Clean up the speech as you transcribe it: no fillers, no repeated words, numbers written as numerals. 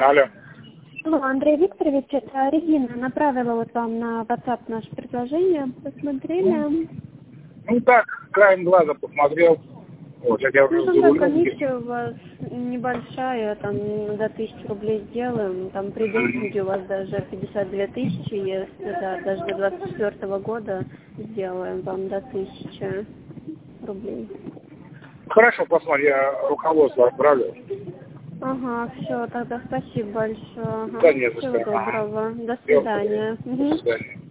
Алло. Алло, Андрей Викторович, это Регина направила вот вам на WhatsApp наше предложение. Посмотрели? Ну так, краем глаза посмотрел. Вот, я уже Ну, комиссия у вас небольшая, там до 1000 рублей сделаем. Там при демпинге у вас даже 52 тысячи, если да, даже до 24 года сделаем вам до 1000 рублей. Хорошо, посмотри, я руководство отправлю. Ага, все, тогда спасибо большое. Ага. Да нет, за Всего что. доброго. До Всего свидания. доброго. До свидания.